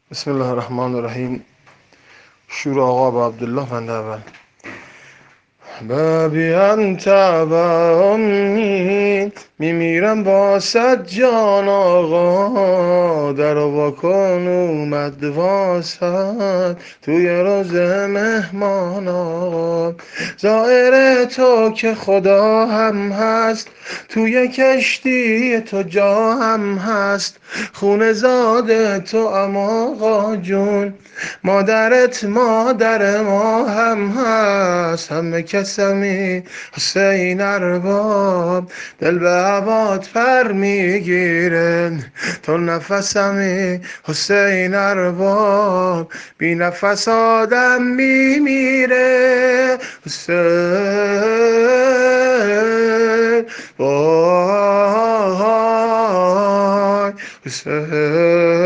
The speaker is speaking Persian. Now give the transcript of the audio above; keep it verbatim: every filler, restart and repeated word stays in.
بسم الله الرحمن الرحیم. شور آقا با عبدالله بنده اول. ببی انت و امی، میمیرم با صد جان آقا. در واکن اومد واسد توی روز مهمان آقا. زائر تو که خدا هم هست، توی کشتی تو جا هم هست. خون زاده تو ام آقا جون، مادرت مادر ما هم هست. همه کسمی حسین ارباب، دل به هوات پر میگیره. تو نفسمی حسین ارباب، بی نفس آدم میمیره. حسین وای حسین